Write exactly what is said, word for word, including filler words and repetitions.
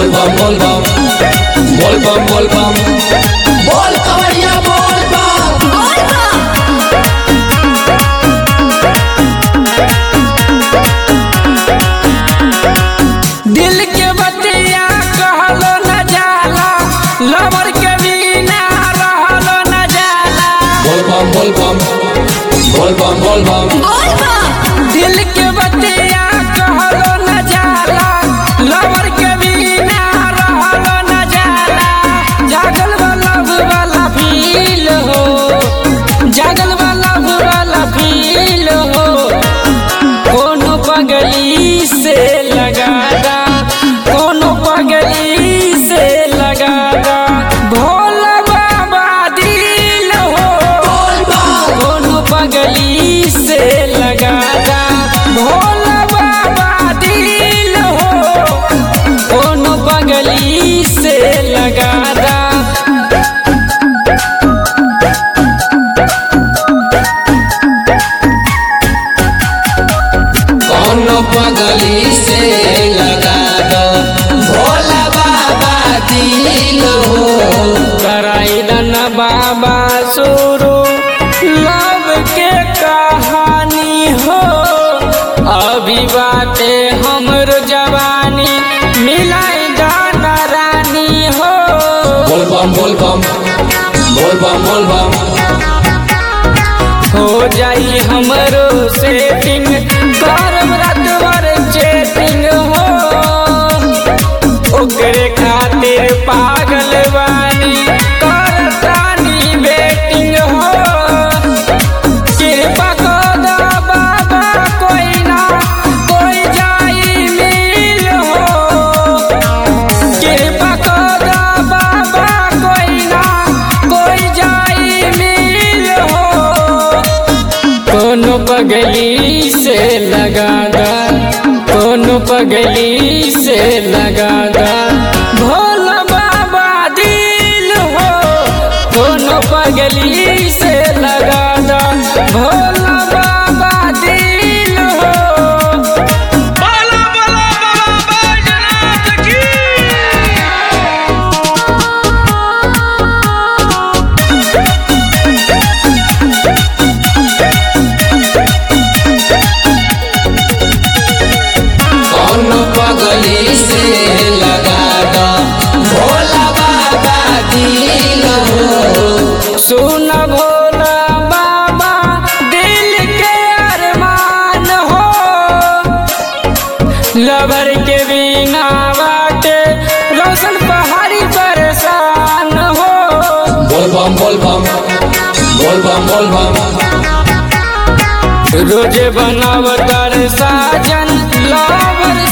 बोल बम बोल बम बोल बम बोल बम बोल कवरिया बोल बम बोल बम। दिल के बतिया कहलो न जाला, लवर के बिना रहलो न जाला। बोल बम बोल बम बोल बम बोल बम बोल बम। दिल के बतिया कहलो न जाला, लवर के बिना रहलो न जाला। जागल वाला वाला फील हो, जागल वाला वाला फील हो। कोनो पगली से लगादा, कोनो पगली से लगादा। भोला बाबा दिल हो, कोनो पगली से लगादा। भोला बाबा दिल हो, कोनो पगली से लगादा। कोनो पगली से लगा दो भोला बाबा दिल हो। कराइलन बाबा शुरू लव के कहानी हो। अभी बाटे हमर जवानी, मिलाई दाना रानी हो। बोल बम बोल बम बोल बम बोल बम हो जाई हमरो सेटिंग, करब रात भर चेटिंग हो। ओकरे खातिर पागल बानी, करतानी वेटिंग हो। कृपा कर दा बाबा, कोई ना कोई जाई मिल हो। कृपा कर दा बाबा, कोई ना कोई जाई मिल हो। कोनो पगली से लगादा, कोनो पगली से लगादा। भोला बाबा दिल हो, कोनो पगली से लगादा। भोला बाबा दिल हो। बाला बाला बाबा बैजनाथ की। कोनो पगली से लगा दो भोला बाबा दिल हो। सुन भोला बाबा दिल के अरमान हो। लवर के बिना बाटे रोशन पहाड़ी परेशान हो। बोल बम बोल बम बोल बम बोल बम रोजे बनावतर साजन लवर